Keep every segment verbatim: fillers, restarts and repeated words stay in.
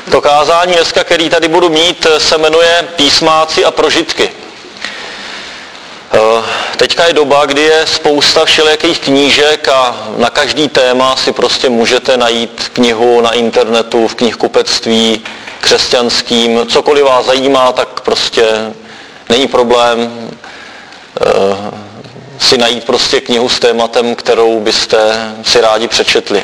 To kázání dneska, který tady budu mít, se jmenuje Písmáci a prožitky. Teďka je doba, kdy je spousta všelijakých knížek a na každý téma si prostě můžete najít knihu na internetu, v knihkupectví křesťanským. Cokoliv vás zajímá, tak prostě není problém si najít prostě knihu s tématem, kterou byste si rádi přečetli.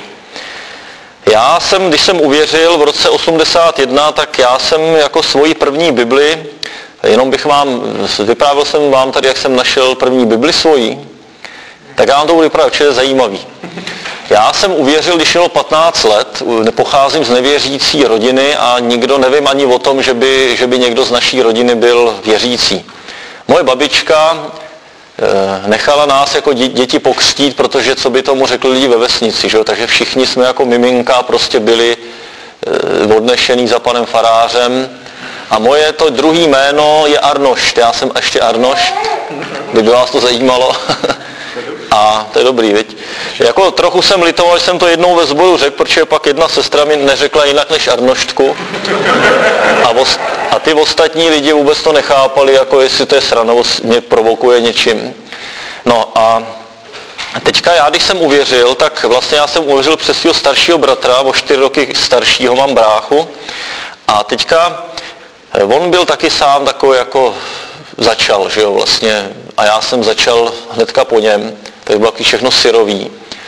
Já jsem, když jsem uvěřil v roce osmdesát jedna, tak já jsem jako svoji první Bibli, jenom bych vám, vyprávěl jsem vám tady, jak jsem našel první Bibli svoji, tak já vám to budu vyprávět, že je zajímavý. Já jsem uvěřil, když mělo patnáct let, nepocházím z nevěřící rodiny a nikdo, nevím ani o tom, že by, že by někdo z naší rodiny byl věřící. Moje babička nechala nás jako děti pokřtít, protože co by tomu řekli lidi ve vesnici, že? Takže všichni jsme jako miminka prostě byli odnešený za panem farářem. A moje to druhý jméno je Arnošt, já jsem ještě Arnošt, kdyby vás to zajímalo. A to je dobrý, viď? Jako trochu jsem litoval, že jsem to jednou ve sboru řekl, protože pak jedna sestra mi neřekla jinak než Arnoštku. A, os, a ty ostatní lidi vůbec to nechápali, jako jestli to je srana, mě provokuje něčím. No a teďka já, když jsem uvěřil, tak vlastně já jsem uvěřil přes svého staršího bratra, o čtyři roky staršího mám bráchu. A teďka on byl taky sám takový jako začal, že jo, vlastně. A já jsem začal hnedka po něm, to bylo taky všechno syrový.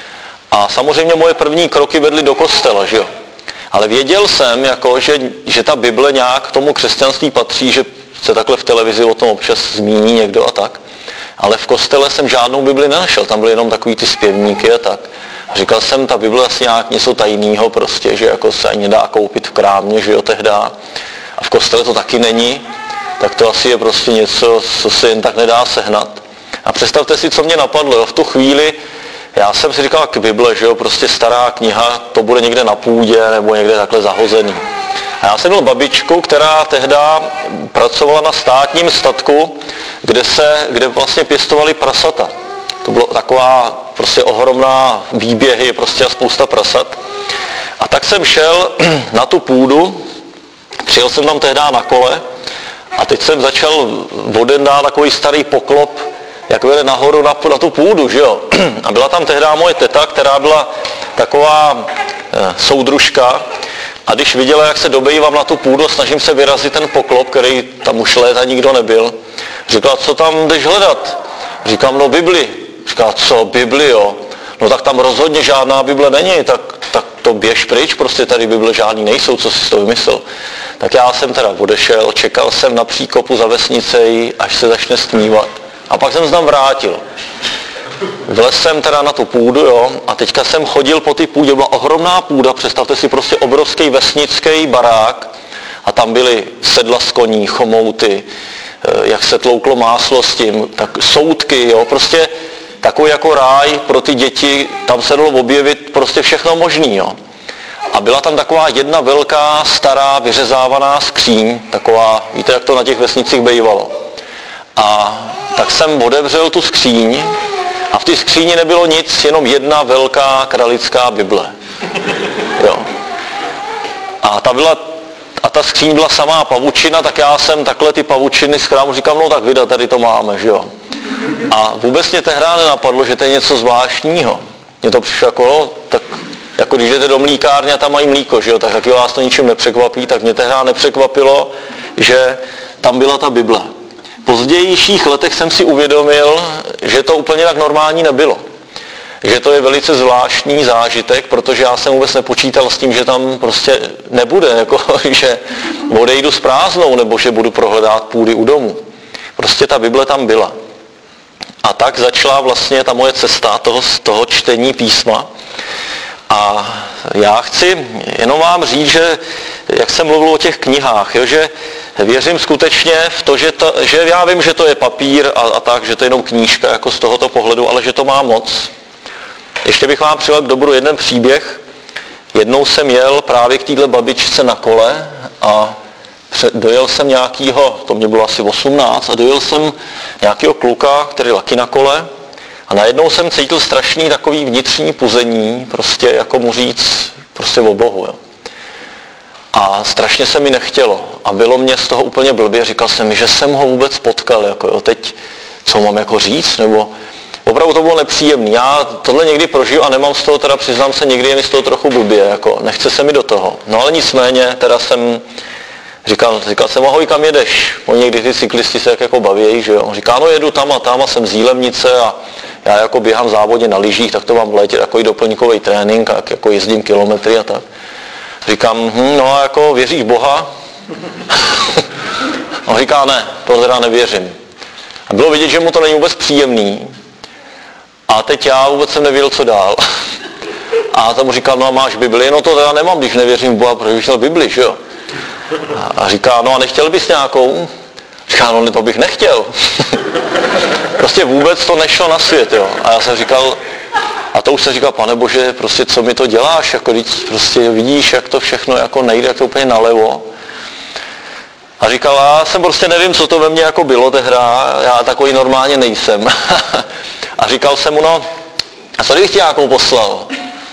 A samozřejmě moje první kroky vedly do kostela, že jo. Ale věděl jsem, jako, že, že ta Bible nějak k tomu křesťanství patří, že se takhle v televizi o tom občas zmíní někdo a tak. Ale v kostele jsem žádnou Bibli nenašel, tam byly jenom takový ty zpěvníky a tak. A říkal jsem, ta Bible asi nějak něco tajného prostě, že jako se ani nedá koupit v krámě, že jo, tehda. A v kostele to taky není, tak to asi je prostě něco, co se jen tak nedá sehnat. A představte si, co mě napadlo, jo, v tu chvíli, já jsem si říkal, k Bible, že jo, prostě stará kniha, to bude někde na půdě nebo někde takhle zahozený. A já jsem byl babičkou, která tehda pracovala na státním statku, kde se, kde vlastně pěstovali prasata. To bylo taková prostě ohromná výběhy, prostě a spousta prasat. A tak jsem šel na tu půdu, přijel jsem tam tehda na kole a teď jsem začal voden dát takový starý poklop, jak vede nahoru na, na tu půdu, že jo. A byla tam tehda moje teta, která byla taková e, soudružka a když viděla, jak se dobejívám na tu půdu, snažím se vyrazit ten poklop, který tam už léta nikdo nebyl, říkala, co tam jdeš hledat? Říkám, no Bibli. Říkala, co Bibli, jo? No tak tam rozhodně žádná Bible není, tak, tak to běž pryč, prostě tady Bible žádný nejsou, co jsi to vymyslel. Tak já jsem teda odešel, čekal jsem na příkopu za vesnicí, až se začne stmívat. A pak jsem se tam vrátil. Vlez jsem teda na tu půdu, jo, a teďka jsem chodil po ty půdě, byla ohromná půda, představte si prostě obrovský vesnický barák a tam byly sedla z koní, chomouty, jak se tlouklo máslo s tím, tak soudky, jo, prostě takový jako ráj pro ty děti, tam se dalo objevit prostě všechno možný, jo. A byla tam taková jedna velká, stará, vyřezávaná skříň, taková, víte, jak to na těch vesnicích bývalo. A tak jsem otevřel tu skříň a v té skříni nebylo nic, jenom jedna velká kralická Bible. Jo. A ta byla, a ta skříň byla samá pavučina, tak já jsem takhle ty pavučiny z krámu říkám, no tak vida, tady to máme, že jo. A vůbec mě tehdy nenapadlo, že to je něco zvláštního. Mně to přišlo jako, no, tak jako když jdete do mlíkárny a tam mají mlíko, že jo, tak taky vás to ničím nepřekvapí, tak mě tehdy nepřekvapilo, že tam byla ta Bible. V pozdějších letech jsem si uvědomil, že to úplně tak normální nebylo. Že to je velice zvláštní zážitek, protože já jsem vůbec nepočítal s tím, že tam prostě nebude, jako, že odejdu s prázdnou, nebo že budu prohledat půdy u domu. Prostě ta Bible tam byla. A tak začala vlastně ta moje cesta toho, toho čtení písma. A já chci jenom vám říct, že jak jsem mluvil o těch knihách, jo, že věřím skutečně v to, že, to, že já vím, že to je papír a, a tak, že to je jenom knížka jako z tohoto pohledu, ale že to má moc. Ještě bych vám přidal k dobru jeden příběh. Jednou jsem jel právě k téhle babičce na kole a dojel jsem nějakýho, to mě bylo asi osmnáct, a dojel jsem nějakého kluka, který taky na kole, a najednou jsem cítil strašný takový vnitřní puzení, prostě jako mu říct, prostě o Bohu. Jo. A strašně se mi nechtělo. A bylo mě z toho úplně blbě. Říkal jsem mi, že jsem ho vůbec potkal. Jako jo, teď, co mám jako říct? Nebo opravdu to bylo nepříjemné. Já tohle někdy prožiju a nemám z toho, teda přiznám se, někdy je mi z toho trochu blbě. Jako, nechce se mi do toho. No ale nicméně, teda jsem říkal, říkal jsem, ahoj, kam jedeš? Oni někdy ty cyklisti se tak jako baví, že jo. On říká, no jedu tam a tam a jsem z Jílemnice a já jako běhám v závodě na lyžích, tak to mám v létě takový doplňkový trénink, a jako jezdím kilometry a tak. Říkám, hm, no a jako věříš Boha? On říká, ne, to teda nevěřím. A bylo vidět, že mu to není vůbec příjemný. A teď já vůbec jsem nevěděl, co dál. A tam mu říkal, no a máš Bibli? No to teda nemám, když nevěřím v Boha, protože bych měl Bibli, že jo? A říká, no a nechtěl bys nějakou? Říká, no to bych nechtěl. Prostě vůbec to nešlo na svět, jo. A já jsem říkal, a to už jsem říkal, Pane Bože, prostě co mi to děláš, jako když prostě vidíš, jak to všechno jako nejde, jak to úplně nalevo. A říkal, já jsem prostě nevím, co to ve mně jako bylo tehda, já takový normálně nejsem. A říkal jsem mu, no, a co kdybych tě nějakou poslal?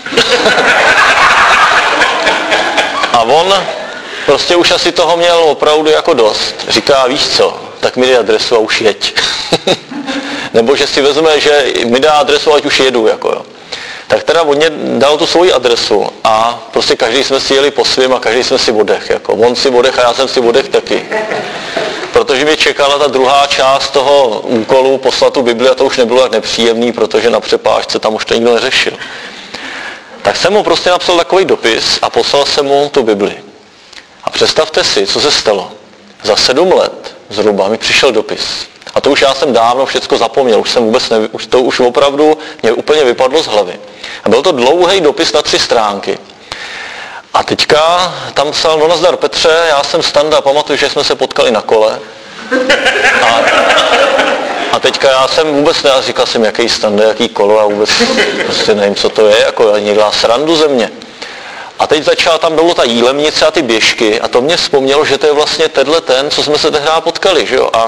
A on prostě už asi toho měl opravdu jako dost. Říká, víš co, tak mi dej adresu a už jeď. Nebo že si vezme, že mi dá adresu, ať už jedu. Jako jo. Tak teda on mě dal tu svoji adresu a prostě každý jsme si jeli po svým a každý jsme si odech. Jako. On si odech a já jsem si odech taky. Protože mě čekala ta druhá část toho úkolu poslat tu Bibli a to už nebylo tak nepříjemný, protože na přepážce tam už to nikdo neřešil. Tak jsem mu prostě napsal takový dopis a poslal jsem mu tu Bibli. A představte si, co se stalo. Za sedm let zhruba mi přišel dopis. A to už já jsem dávno všecko zapomněl, už jsem vůbec neví, už to už opravdu mě úplně vypadlo z hlavy. A byl to dlouhý dopis na tři stránky. A teďka tam psal, no nazdar Petře, já jsem Standa, pamatuju, že jsme se potkali na kole. A, a teďka já jsem vůbec ne, říkal jsem, jaký Standa, jaký kolo, a vůbec prostě nevím, co to je, jako někdo dělá srandu ze mě. A teď začala, tam bylo ta Jílemnice a ty běžky a to mě vzpomnělo, že to je vlastně tenhle ten, co jsme se tehdy potkali, že jo. A,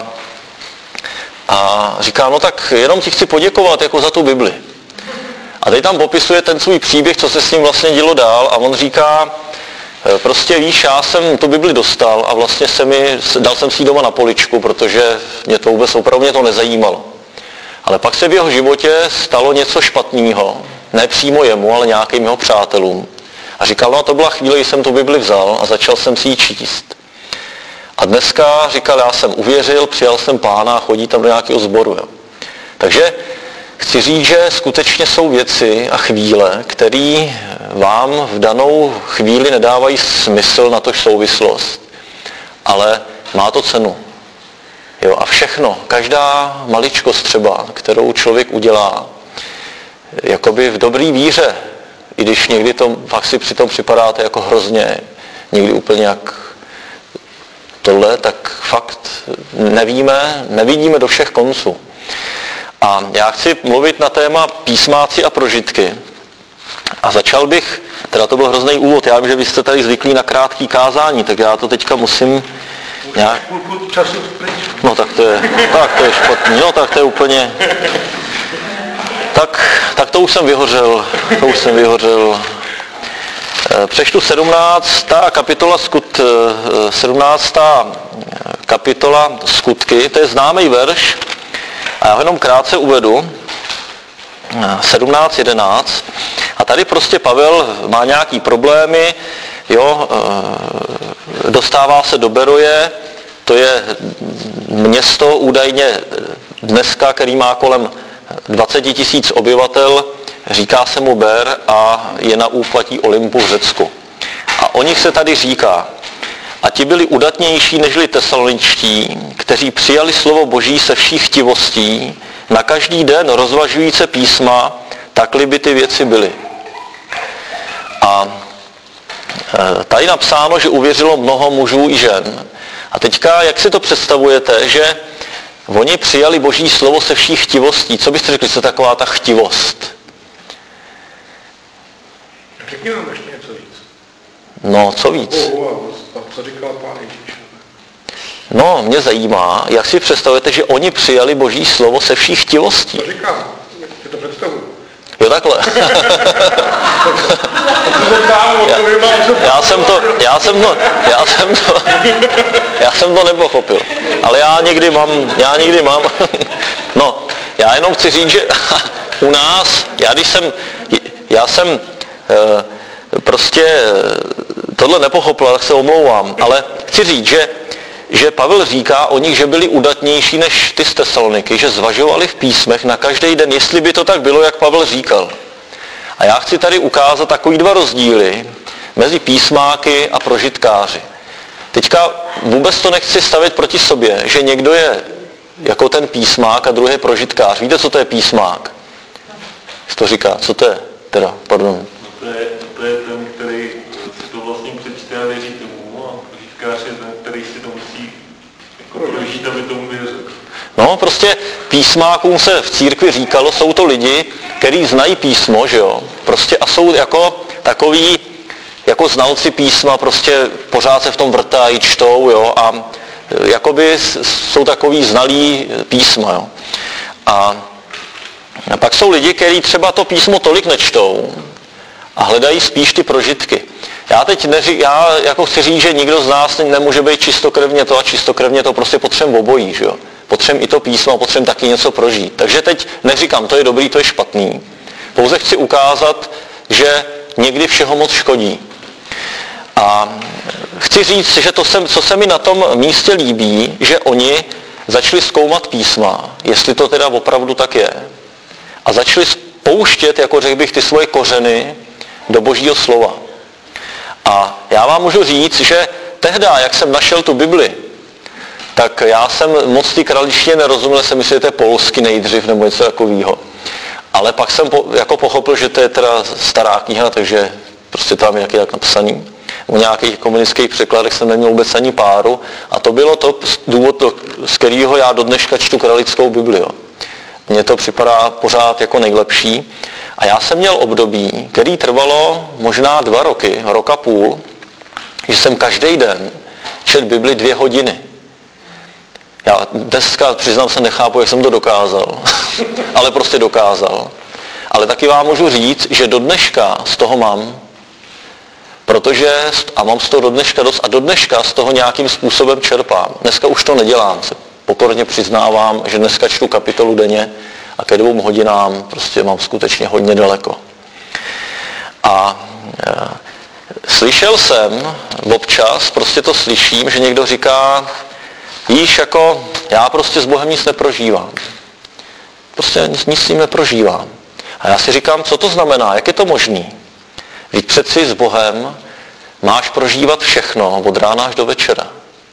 a říká, no tak jenom ti chci poděkovat jako za tu Bibli. A teď tam popisuje ten svůj příběh, co se s ním vlastně dělo dál a on říká, prostě víš, já jsem tu Bibli dostal a vlastně se mi, dal jsem si ji doma na poličku, protože mě to vůbec opravdu mě to nezajímalo. Ale pak se v jeho životě stalo něco špatného, ne přímo jemu, ale nějakým jeho přátelům. A říkal, no to byla chvíle, kdy jsem tu Bibli vzal a začal jsem si ji číst. A dneska, říkal, já jsem uvěřil, přijal jsem Pána a chodí tam do nějakého sboru. Jo. Takže chci říct, že skutečně jsou věci a chvíle, které vám v danou chvíli nedávají smysl na to souvislost. Ale má to cenu. Jo, a všechno, každá maličkost třeba, kterou člověk udělá, jakoby v dobrý víře, i když někdy to fakt si přitom připadáte jako hrozně, někdy úplně jak tohle, tak fakt nevíme, nevidíme do všech konců. A já chci mluvit na téma písmáci a prožitky. A začal bych, teda to byl hrozný úvod, já vím, že vy jste tady zvyklí na krátký kázání, tak já to teďka musím nějak... No tak to je, tak to je špatný, no tak to je úplně... Tak, tak to už jsem vyhořel, to už jsem vyhořel. Přečtu sedmnáctá kapitola, skut, sedmnáctá kapitola Skutky, to je známý verš, a já ho jenom krátce uvedu, sedmnáct jedenáct, a tady prostě Pavel má nějaký problémy, jo, dostává se do Beroje, to je město údajně dneska, který má kolem dvacet tisíc obyvatel, říká se mu Ber a je na úpatí Olympu v Řecku. A o nich se tady říká, a ti byli udatnější nežli tesaloničtí, kteří přijali slovo Boží se vší chtivostí, na každý den rozvažujíce písma, takli by ty věci byly. A tady napsáno, že uvěřilo mnoho mužů i žen. A teďka, jak si to představujete, že oni přijali Boží slovo se vší chtivostí. Co byste řekli, co je taková ta chtivost? Řekni nám ještě něco víc. No, co víc? Co říkal Pán Ježíš? No, mě zajímá, jak si představujete, že oni přijali Boží slovo se vší chtivostí. Co říká? Jak si to představuju? Jo, takhle. já, já jsem to, já jsem to, já jsem to, já jsem to nepochopil. Ale já někdy mám, já někdy mám. No, já jenom chci říct, že u nás, já když jsem, já jsem prostě tohle nepochopil, tak se omlouvám, ale chci říct, že že Pavel říká o nich, že byli udatnější než ty z Tesaloniky, že zvažovali v písmech na každý den, jestli by to tak bylo, jak Pavel říkal. A já chci tady ukázat takový dva rozdíly mezi písmáky a prožitkáři. Teďka vůbec to nechci stavit proti sobě, že někdo je jako ten písmák a druhý je prožitkář. Víte, co to je písmák? Co to říká? Co to je? Teda, pardon. To je, to je ten, který si to vlastně přečte a věří tomu, a prožitkář je ten, který si to musí jako prožít, aby tomu věřil. No, prostě písmákům se v církvi říkalo, jsou to lidi, kteří znají písmo, že jo, prostě a jsou jako takový, jako znalci písma, prostě pořád se v tom vrtají, čtou, jo, a jakoby jsou takový znalí písma, jo. A, a pak jsou lidi, kteří třeba to písmo tolik nečtou a hledají spíš ty prožitky. Já teď neří, já jako chci říct, že nikdo z nás nemůže být čistokrevně to a čistokrevně to, prostě potřebujeme obojí, že jo. Potřebujeme i to písmo a potřebujeme taky něco prožít. Takže teď neříkám, to je dobrý, to je špatný. Pouze chci ukázat, že někdy všeho moc škodí. A chci říct, že to se, co se mi na tom místě líbí, že oni začali zkoumat písma, jestli to teda opravdu tak je. A začali pouštět, jako řekl bych, ty svoje kořeny do Božího slova. A já vám můžu říct, že tehdy, jak jsem našel tu Bibli, tak já jsem moc ty kraličtině nerozuměl, jsem myslel, že to je polsky nejdřív nebo něco takového. Ale pak jsem po, jako pochopil, že to je teda stará kniha, takže prostě tam je nějaký tak napsaný. U nějakých komunistických překladech jsem neměl vůbec ani páru. A to bylo to důvod, z kterého já do dneška čtu kralickou Bibli. Jo. Mně to připadá pořád jako nejlepší. A já jsem měl období, který trvalo možná dva roky, rok a půl, že jsem každý den čet Bibli dvě hodiny. Já dneska, přiznám se, nechápu, jak jsem to dokázal, ale prostě dokázal. Ale taky vám můžu říct, že do dneška z toho mám, protože, a mám z toho do dneška dost, a do dneška z toho nějakým způsobem čerpám. Dneska už to nedělám, se pokorně přiznávám, že dneska čtu kapitolu denně a ke dvou hodinám prostě mám skutečně hodně daleko. A e, slyšel jsem občas, prostě to slyším, že někdo říká, víš, jako já prostě s Bohem nic neprožívám. Prostě nic, nic s ním neprožívám. A já si říkám, co to znamená, jak je to možný? Vždyť přeci s Bohem máš prožívat všechno od rána až do večera.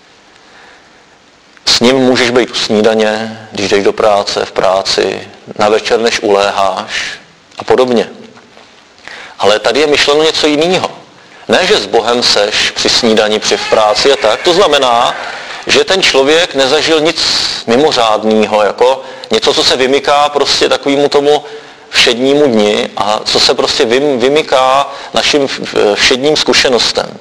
S ním můžeš být u snídaně, když jdeš do práce, v práci, na večer, než uléháš a podobně. Ale tady je myšleno něco jiného. Ne, že s Bohem seš při snídani, při v práci a tak. To znamená, že ten člověk nezažil nic mimořádného, jako něco, co se vymyká prostě takovému tomu všednímu dni a co se prostě vymyká našim všedním zkušenostem.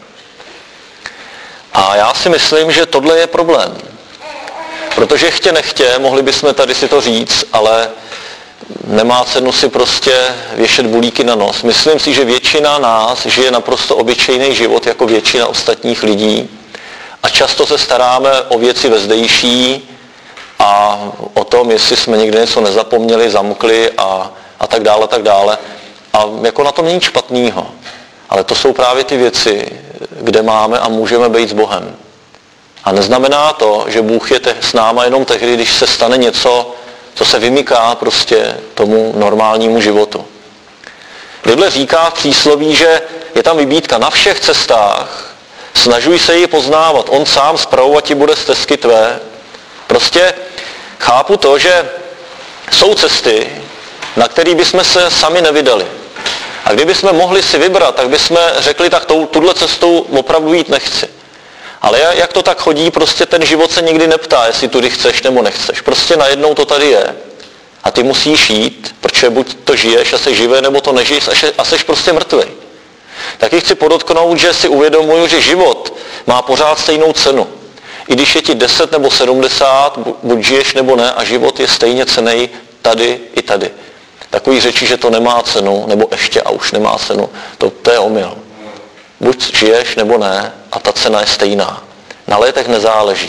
A já si myslím, že tohle je problém. Protože chtě nechtě, mohli bychom tady si to říct, ale nemá cenu si prostě věšet bulíky na nos. Myslím si, že většina nás žije naprosto obyčejný život jako většina ostatních lidí a často se staráme o věci vezdejší a o tom, jestli jsme někde něco nezapomněli, zamkli a, a tak dále, tak dále. A jako na tom není špatnýho. Ale to jsou právě ty věci, kde máme a můžeme být s Bohem. A neznamená to, že Bůh je s náma jenom tehdy, když se stane něco, co se vymyká prostě tomu normálnímu životu. Bible říká v přísloví, že je tam vybídka na všech cestách, snažuj se ji poznávat, on sám spravovat ti bude stezky tvé. Prostě chápu to, že jsou cesty, na které bychom se sami nevydali. A kdybychom mohli si vybrat, tak bychom řekli, tak tuhle cestou opravdu jít nechci. Ale jak to tak chodí, prostě ten život se nikdy neptá, jestli tudy chceš nebo nechceš. Prostě najednou to tady je. A ty musíš jít, protože buď to žiješ a jsi živé, nebo to nežiješ a jsi prostě mrtvý. Taky chci podotknout, že si uvědomuju, že život má pořád stejnou cenu. I když je ti deset nebo sedmdesát, buď žiješ nebo ne, a život je stejně cenný tady i tady. Takový řeči, že to nemá cenu, nebo ještě a už nemá cenu, to, to je omyl. Buď žiješ, nebo ne, a ta cena je stejná. Na létech nezáleží.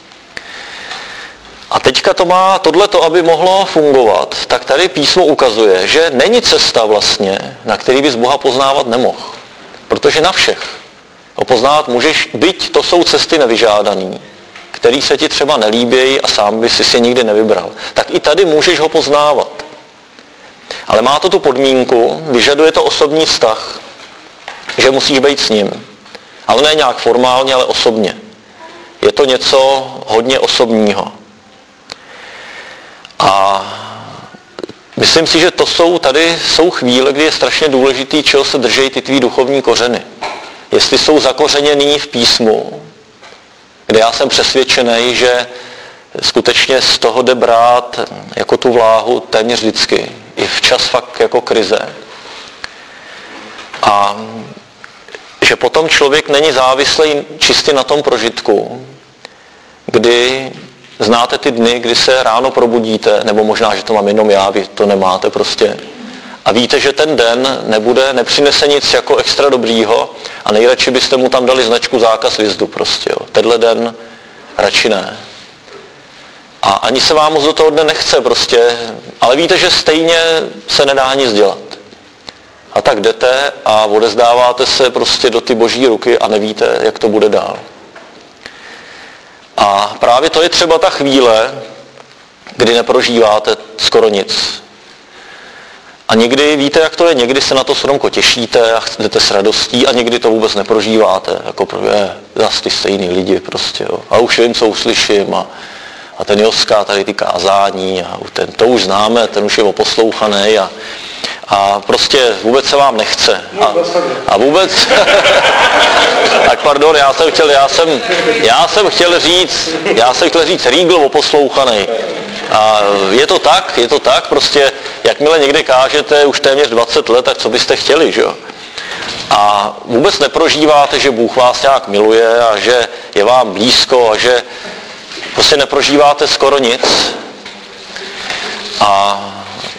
A teďka to má tohleto, aby mohlo fungovat, tak tady písmo ukazuje, že není cesta vlastně, na který bys Boha poznávat nemohl. Protože na všech ho poznávat můžeš, byť to jsou cesty nevyžádaný, který se ti třeba nelíbějí a sám bys si je nikdy nevybral. Tak i tady můžeš ho poznávat. Ale má to tu podmínku, vyžaduje to osobní vztah, že musíš být s ním. Ale ne nějak formálně, ale osobně. Je to něco hodně osobního. A myslím si, že to jsou, tady jsou chvíle, kdy je strašně důležitý, čeho se držejí ty tvý duchovní kořeny. Jestli jsou zakořeněný v písmu, kde já jsem přesvědčený, že skutečně z toho jde brát jako tu vláhu téměř vždycky. I v čas fakt jako krize. A že potom člověk není závislý čistě na tom prožitku, kdy znáte ty dny, kdy se ráno probudíte, nebo možná, že to mám jenom já, vy to nemáte prostě. A víte, že ten den nebude, nepřinese nic jako extra dobrýho a nejradši byste mu tam dali značku zákaz vjezdu prostě. Jo. Tenhle den radši ne. A ani se vám moc do toho dne nechce prostě, ale víte, že stejně se nedá nic dělat. A tak jdete a odezdáváte se prostě do ty boží ruky a nevíte, jak to bude dál. A právě to je třeba ta chvíle, kdy neprožíváte skoro nic. A někdy, víte, jak to je, někdy se na to stromko těšíte a jdete s radostí a někdy to vůbec neprožíváte. Jako je, zase ty stejný lidi prostě. Jo. A už vím, co uslyším a, a ten Joska tady ty kázání a ten, to už známe, ten už je oposlouchaný a, a prostě vůbec se vám nechce. A, a vůbec... tak pardon, já jsem chtěl, já jsem, já jsem chtěl říct, já jsem chtěl říct Riegl oposlouchaný. A je to tak, je to tak, prostě jakmile někde kážete už téměř dvacet let, tak co byste chtěli, že jo? A vůbec neprožíváte, že Bůh vás nějak miluje a že je vám blízko a že prostě neprožíváte skoro nic. A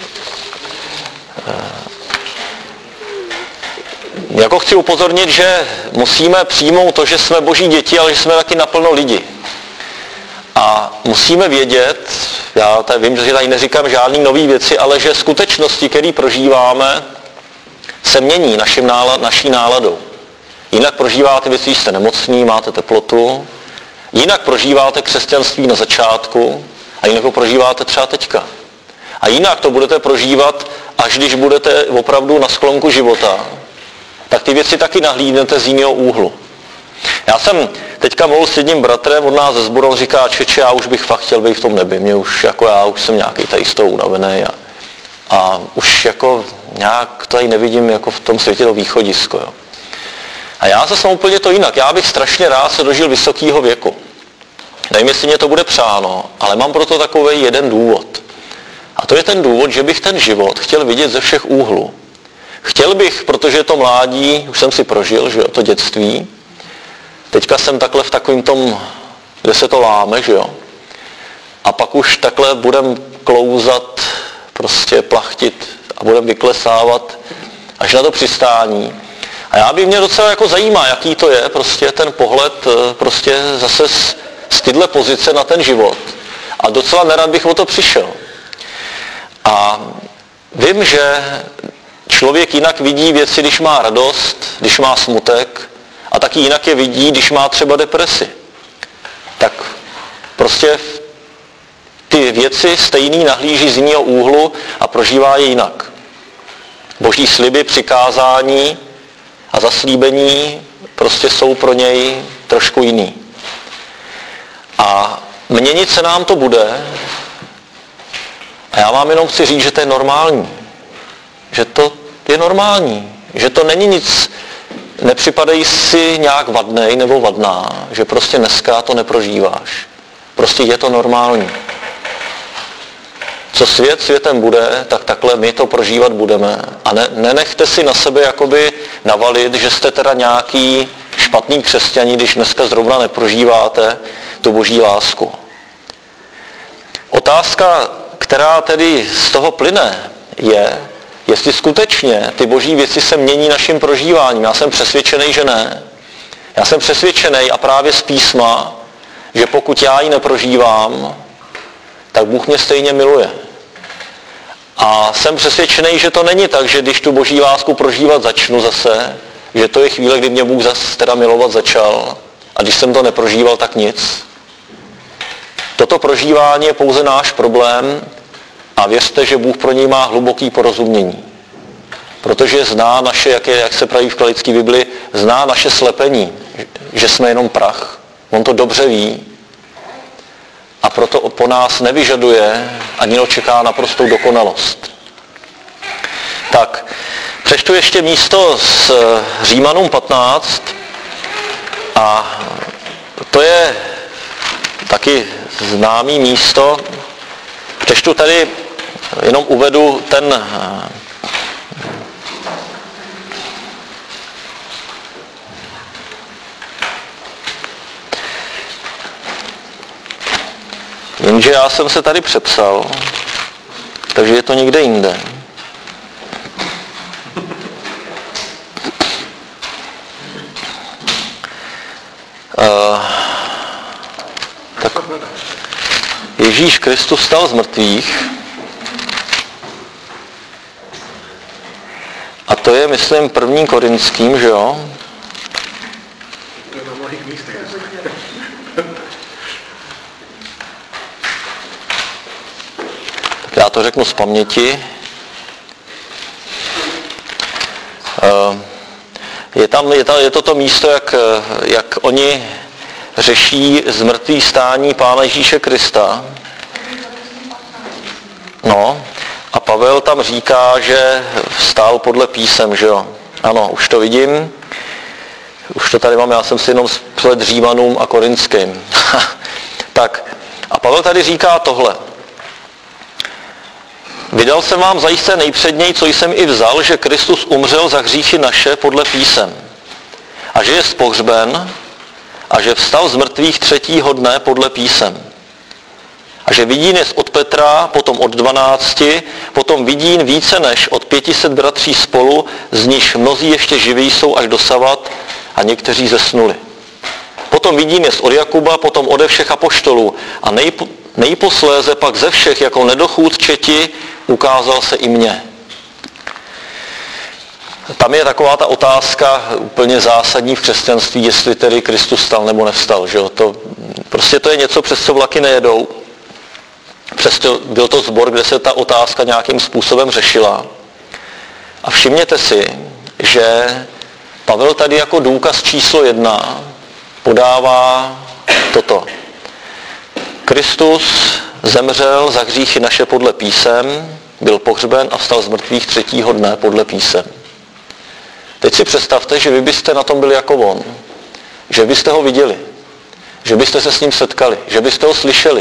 jako chci upozornit, že musíme přijmout to, že jsme boží děti, ale že jsme taky naplno lidi. A musíme vědět, já tady vím, že tady neříkám žádný nový věci, ale že skutečnosti, které prožíváme, se mění naším nálad, naší náladou. Jinak prožíváte věci, jste nemocní, máte teplotu, jinak prožíváte křesťanství na začátku a jinak ho prožíváte třeba teďka. A jinak to budete prožívat, až když budete opravdu na sklonku života, tak ty věci taky nahlídnete z jiného úhlu. Já jsem teďka mluvil s jedním bratrem od nás ze sboru, on říká, čeče, já už bych fakt chtěl být v tom nebi, mě už jako já už jsem nějaký tady z toho unavený a, a už jako nějak tady nevidím jako v tom světě to východisko. Jo. A já zase mám úplně to jinak, já bych strašně rád se dožil vysokého věku. Nevím, jestli mě to bude přáno, ale mám proto takový jeden důvod. A to je ten důvod, že bych ten život chtěl vidět ze všech úhlů. Chtěl bych, protože to mládí, už jsem si prožil, že jo, to dětství. Teďka jsem takhle v takovým tom, kde se to láme, že jo. A pak už takhle budem klouzat, prostě plachtit a budem vyklesávat až na to přistání. A já by mě docela jako zajímá, jaký to je, prostě ten pohled prostě zase z, z tyhle pozice na ten život. A docela nerad bych o to přišel. A vím, že člověk jinak vidí věci, když má radost, když má smutek, a taky jinak je vidí, když má třeba depresi. Tak prostě ty věci stejný nahlíží z jiného úhlu a prožívá je jinak. Boží sliby, přikázání a zaslíbení prostě jsou pro něj trošku jiný. A měnit se nám to bude a já vám jenom chci říct, že to je normální. Že to je normální. Že to není nic, nepřipadají si nějak vadnej nebo vadná, že prostě dneska to neprožíváš. Prostě je to normální. Co svět světem bude, tak takhle my to prožívat budeme. A ne, nenechte si na sebe jakoby navalit, že jste teda nějaký špatný křesťaní, když dneska zrovna neprožíváte tu boží lásku. Otázka, která tedy z toho plyne, je, jestli skutečně ty boží věci se mění naším prožíváním. Já jsem přesvědčený, že ne. Já jsem přesvědčený a právě z písma, že pokud já ji neprožívám, tak Bůh mě stejně miluje. A jsem přesvědčený, že to není tak, že když tu boží lásku prožívat začnu zase, že to je chvíle, kdy mě Bůh zase teda milovat začal a když jsem to neprožíval, tak nic. Toto prožívání je pouze náš problém a věřte, že Bůh pro něj má hluboký porozumění. Protože zná naše, jak, je, jak se praví v kralické Bibli, zná naše slepení, že jsme jenom prach. On to dobře ví a proto po nás nevyžaduje ani neočeká naprostou dokonalost. Tak, přečtu ještě místo z Římanům patnáct a to je taky známý místo. Přečtu tady, jenom uvedu ten jenže já jsem se tady přepsal, takže je to někde jinde. Uh, tak Ježíš Kristus vstal z mrtvých a to je, myslím, první Korinským, že jo? To je na mnohých místech. Tak já to řeknu z paměti. Uh, Je tam, je, ta, je to to místo, jak, jak oni řeší zmrtvý stání Pána Ježíše Krista. No, a Pavel tam říká, že vstál podle písem, že jo. Ano, už to vidím. Už to tady mám, já jsem si jenom před Římanům a Korinským. Tak, a Pavel tady říká tohle. Vydal jsem vám zajisté nejpředněji, co jsem i vzal, že Kristus umřel za hříchy naše podle písem. A že je pohřben a že vstal z mrtvých třetího dne podle písem. A že vidín je od Petra, potom od dvanácti, potom vidín více než od pětiset bratří spolu, z nichž mnozí ještě živí jsou až dosavat a někteří zesnuli. Potom vidín je od Jakuba, potom ode všech apoštolů a nejpo, nejposléze pak ze všech jako nedochůdčeti ukázal se i mně. Tam je taková ta otázka úplně zásadní v křesťanství, jestli tedy Kristus vstal nebo nevstal. Že jo? To, prostě to je něco, přes co vlaky nejedou. Přesto byl to sbor, kde se ta otázka nějakým způsobem řešila. A všimněte si, že Pavel tady jako důkaz číslo jedna podává toto. Kristus zemřel za hříchy naše podle písem, byl pohřben a vstal z mrtvých třetího dne podle písem. Teď si představte, že vy byste na tom byli jako on. Že byste ho viděli. Že byste se s ním setkali. Že byste ho slyšeli.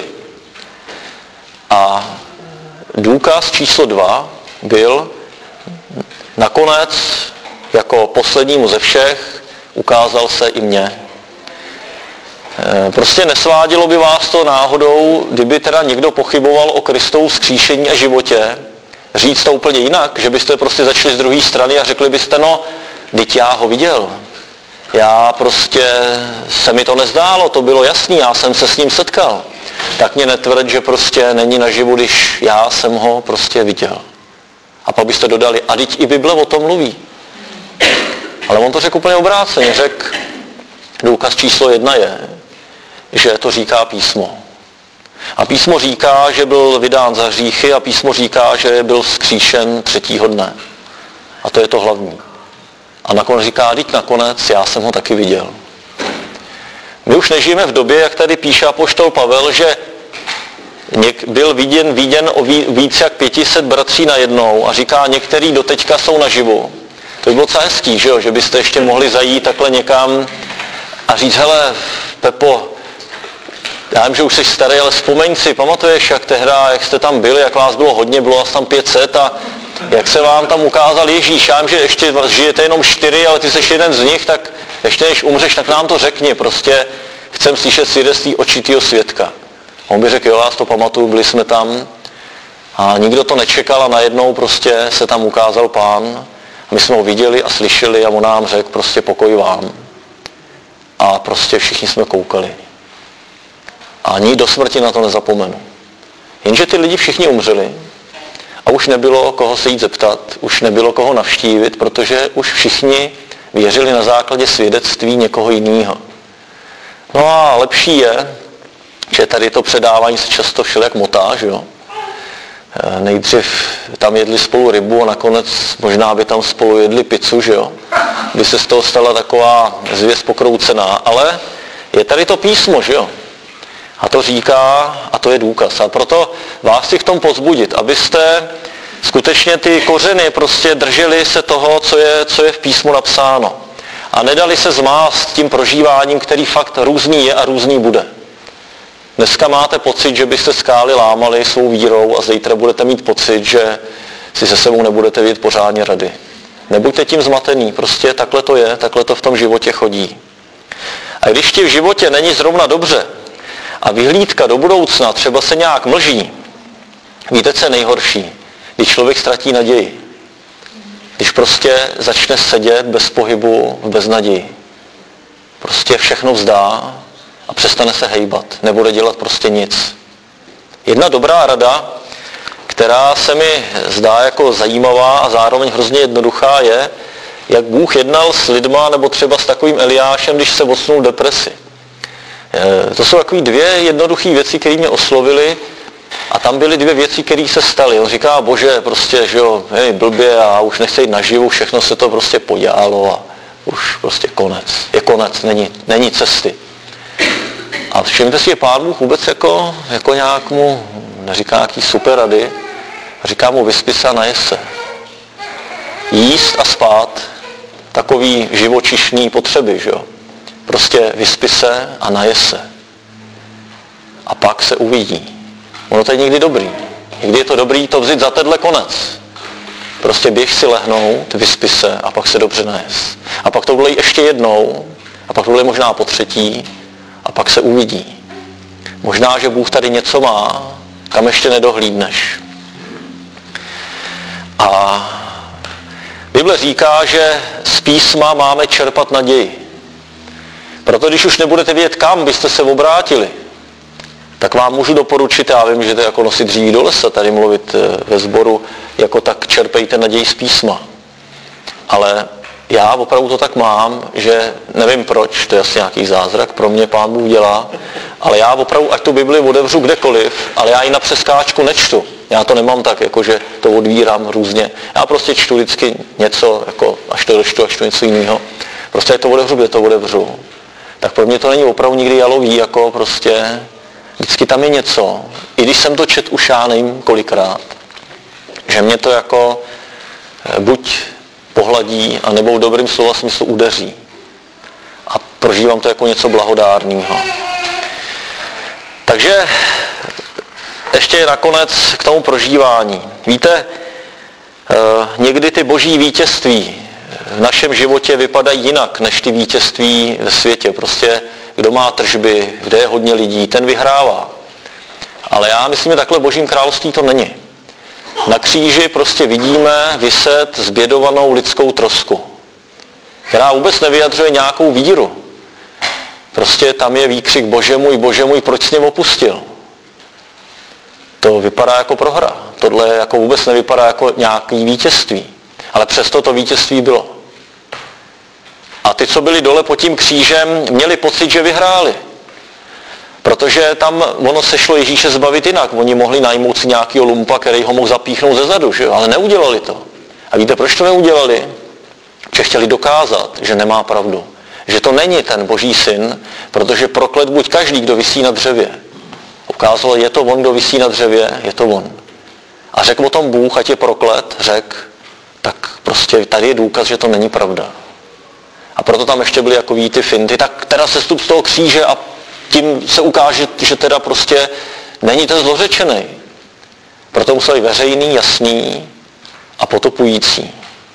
A důkaz číslo dva byl nakonec jako poslednímu ze všech ukázal se i mně. Prostě nesvádělo by vás to náhodou, kdyby teda někdo pochyboval o Kristovu vzkříšení a životě, říct to úplně jinak, že byste prostě začali z druhé strany a řekli byste, no, vždyť já ho viděl. Já prostě, se mi to nezdálo, to bylo jasný, já jsem se s ním setkal. Tak mě netvrď, že prostě není naživu, když já jsem ho prostě viděl. A pak byste dodali, a vždyť i Bible o tom mluví. Ale on to řekl úplně obráceně, řekl, důkaz číslo jedna je, že to říká písmo. A písmo říká, že byl vydán za hříchy a písmo říká, že byl vzkříšen třetího dne. A to je to hlavní. A nakonec říká, vždyť nakonec já jsem ho taky viděl. My už nežijeme v době, jak tady píše apoštol Pavel, že byl viděn, viděn o víc jak pětiset bratří najednou a říká, některý doteďka jsou naživu. To by bylo docela hezký, že jo? Že byste ještě mohli zajít takhle někam a říct, hele, Pepo, já vím, že už jsi starý, ale vzpomeň si, pamatuješ, jak tehda, jak jste tam byli, jak vás bylo hodně, bylo vás tam pět set a jak se vám tam ukázal Ježíš. Já vím, že ještě žijete jenom čtyři, ale ty jsi jeden z nich, tak ještě než umřeš, tak nám to řekni, prostě chcem slyšet svědectví očitýho svědka. On by řekl, jo, já to pamatuju, byli jsme tam. A nikdo to nečekal a najednou prostě se tam ukázal Pán. A my jsme ho viděli a slyšeli a on nám řekl prostě pokoj vám. A prostě všichni jsme koukali. A ani do smrti na to nezapomenu. Jenže ty lidi všichni umřeli a už nebylo koho se jít zeptat, už nebylo koho navštívit, protože už všichni věřili na základě svědectví někoho jiného. No a lepší je, že tady to předávání se často všelijak motá, že jo. Nejdřív tam jedli spolu rybu a nakonec možná by tam spolu jedli pizzu, že jo. By se z toho stala taková zvěst pokroucená, ale je tady to písmo, že jo. A to říká, a to je důkaz. A proto vás chci k tomu povzbudit, abyste skutečně ty kořeny prostě drželi se toho, co je, co je v písmu napsáno. A nedali se zmást tím prožíváním, který fakt různý je a různý bude. Dneska máte pocit, že byste skály lámali svou vírou a zítra budete mít pocit, že si se sebou nebudete vědět pořádně rady. Nebuďte tím zmatený, prostě takhle to je, takhle to v tom životě chodí. A když ti v životě není zrovna dobře a vyhlídka do budoucna třeba se nějak mlží, víte, co je nejhorší? Když člověk ztratí naději. Když prostě začne sedět bez pohybu, v beznaději. Prostě všechno vzdá a přestane se hejbat. Nebude dělat prostě nic. Jedna dobrá rada, která se mi zdá jako zajímavá a zároveň hrozně jednoduchá, je, jak Bůh jednal s lidma nebo třeba s takovým Eliášem, když se ocnul depresi. To jsou takové dvě jednoduché věci, které mě oslovily a tam byly dvě věci, které se staly. On říká, bože, prostě, že jo, hej, blbě a už nechci jít naživu, všechno se to prostě podělalo a už prostě konec. Je konec, není, není cesty. A všimněte si, že Pán Bůh vůbec jako, jako nějak mu neříká nějaký super rady, říká mu vyspi se a najes se. Jíst a spát, takový živočišný potřeby, že jo. Prostě vyspi se a najes se. A pak se uvidí. Ono to je někdy dobrý. Někdy je to dobrý to vzít za tenhle konec. Prostě běž si lehnout, vyspi se a pak se dobře najes. A pak to bude ještě jednou a pak to bude možná po třetí a pak se uvidí. Možná, že Bůh tady něco má, kam ještě nedohlídneš. A Bible říká, že z písma máme čerpat naději. Proto když už nebudete vědět, kam byste se obrátili, tak vám můžu doporučit, já vím, že to je jako nosit dříví do lesa, tady mluvit ve sboru, jako tak čerpejte naději z písma. Ale já opravdu to tak mám, že nevím proč, to je asi nějaký zázrak, pro mě Pán Bůh dělá, ale já opravdu, ať tu Bibli otevřu kdekoliv, ale já ji na přeskáčku nečtu. Já to nemám tak, jako že to odvírám různě. Já prostě čtu vždycky něco, jako až to dočtu, až to něco jiného. Prostě jak to otevřu, kde to otevřu. Tak pro mě to není opravdu nikdy jalový, jako prostě vždycky tam je něco. I když jsem to čet už já nevím kolikrát, že mě to jako buď pohladí, anebo v dobrým slova smyslu udeří. A prožívám to jako něco blahodárného. Takže ještě nakonec k tomu prožívání. Víte, někdy ty boží vítězství v našem životě vypadají jinak, než ty vítězství ve světě. Prostě kdo má tržby, kde je hodně lidí, ten vyhrává. Ale já myslím, že takhle v Božím království to není. Na kříži prostě vidíme viset zbědovanou lidskou trosku, která vůbec nevyjadřuje nějakou víru. Prostě tam je výkřik Bože můj, Bože můj, proč jsi mě opustil? To vypadá jako prohra. Tohle jako vůbec nevypadá jako nějaký vítězství. Ale přesto to vítězství bylo. A ty, co byli dole pod tím křížem, měli pocit, že vyhráli. Protože tam ono se šlo Ježíše zbavit jinak. Oni mohli najmout si nějakýho lumpa, který ho mohl zapíchnout ze zadu, že? Ale neudělali to. A víte, proč to neudělali? Že chtěli dokázat, že nemá pravdu. Že to není ten Boží syn, protože proklet buď každý, kdo visí na dřevě. Ukázalo, je to on, kdo visí na dřevě, je to on. A řekl o tom Bůh, ať je proklet, řekl, tak prostě tady je důkaz, že to není pravda. A proto tam ještě byly jako ty finty, tak teda sestup z toho kříže a tím se ukáže, že teda prostě není ten zlořečený. Proto museli veřejný, jasný a potopující.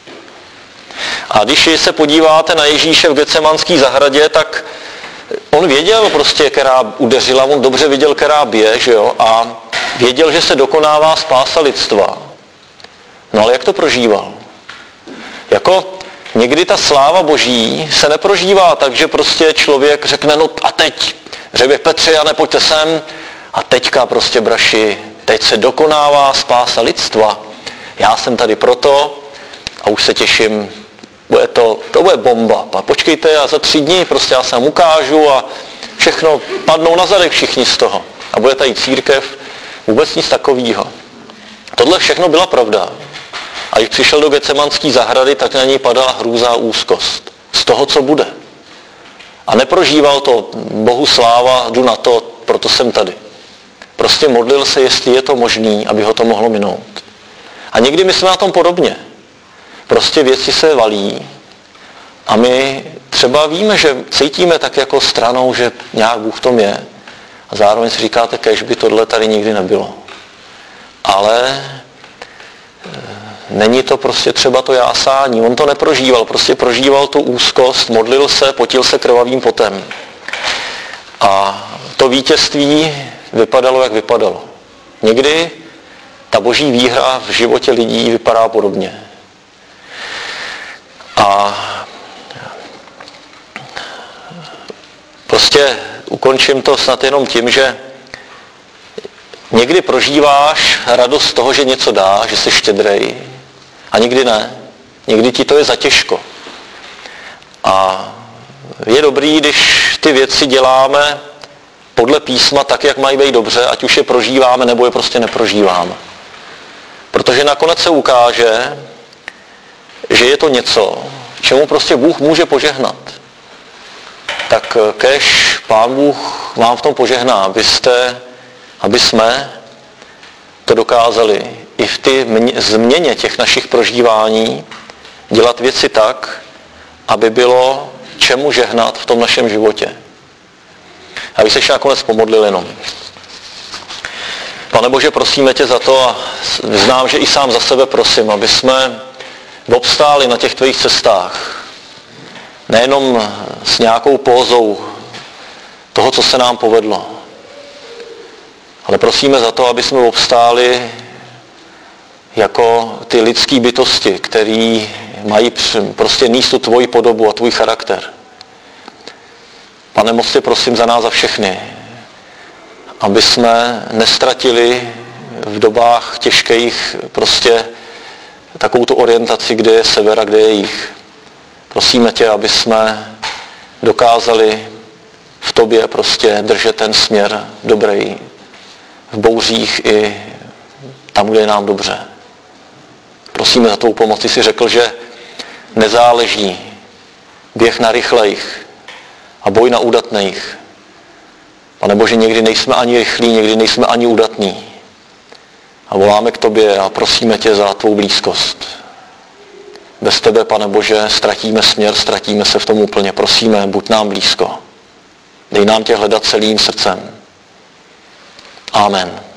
A když se podíváte na Ježíše v Getsemanské zahradě, tak on věděl prostě, která udeřila, on dobře viděl, která bije, že jo, a Věděl, že se dokonává spása lidstva. No ale jak to prožíval? Jako někdy ta sláva Boží se neprožívá tak, že prostě člověk řekne, no a teď, hřeběk Petře, Jane, pojďte sem, a teďka prostě, braši, teď se dokonává spása lidstva. Já jsem tady proto a už se těším, bude to, to bude bomba. Počkejte a za tři dny prostě já se vám ukážu a všechno padnou na zadek všichni z toho. A bude tady církev, vůbec nic takového. Tohle všechno byla pravda. A když přišel do Getsemanské zahrady, tak na něj padala hrůza a úzkost. Z toho, co bude. A neprožíval to, Bohu sláva, jdu na to, proto jsem tady. Prostě modlil se, jestli je to možný, aby ho to mohlo minout. A někdy my jsme na tom podobně. Prostě věci se valí a my třeba víme, že cítíme tak jako stranou, že nějak Bůh v tom je. A zároveň si říkáte, kež by tohle tady nikdy nebylo. Ale není to prostě třeba to jásání. On to neprožíval, prostě prožíval tu úzkost, modlil se, potil se krvavým potem. A to vítězství vypadalo, jak vypadalo. Někdy ta boží výhra v životě lidí vypadá podobně. A prostě ukončím to snad jenom tím, že někdy prožíváš radost z toho, že něco dá, že jsi štědrej, a někdy ne. Někdy ti to je zatěžko. A je dobrý, když ty věci děláme podle písma tak, jak mají být dobře, ať už je prožíváme, nebo je prostě neprožíváme. Protože nakonec se ukáže, že je to něco, čemu prostě Bůh může požehnat. Tak kéž Pán Bůh vám v tom požehná, abyste, aby jsme to dokázali i v ty změně těch našich prožívání dělat věci tak, aby bylo čemu žehnat v tom našem životě. Aby se ještě nakonec pomodlil jenom. Pane Bože, prosíme tě za to a znám, že i sám za sebe prosím, aby jsme obstáli na těch tvých cestách. Nejenom s nějakou pózou toho, co se nám povedlo. Ale prosíme za to, aby jsme obstáli jako ty lidské bytosti, který mají prostě nést tu tvoji podobu a tvůj charakter. Pane, moc tě prosím za nás, za všechny, aby jsme nestratili v dobách těžkých prostě takovou tu orientaci, kde je sever a kde je jih. Prosíme tě, aby jsme dokázali v tobě prostě držet ten směr dobrý, v bouřích i tam, kde je nám dobře. Prosíme za tvou pomoc. Ty jsi řekl, že nezáleží běh na rychlejch a boj na údatných. Pane Bože, někdy nejsme ani rychlí, někdy nejsme ani údatní. A voláme k tobě a prosíme tě za tvou blízkost. Bez tebe, Pane Bože, ztratíme směr, ztratíme se v tom úplně. Prosíme, buď nám blízko. Dej nám tě hledat celým srdcem. Amen.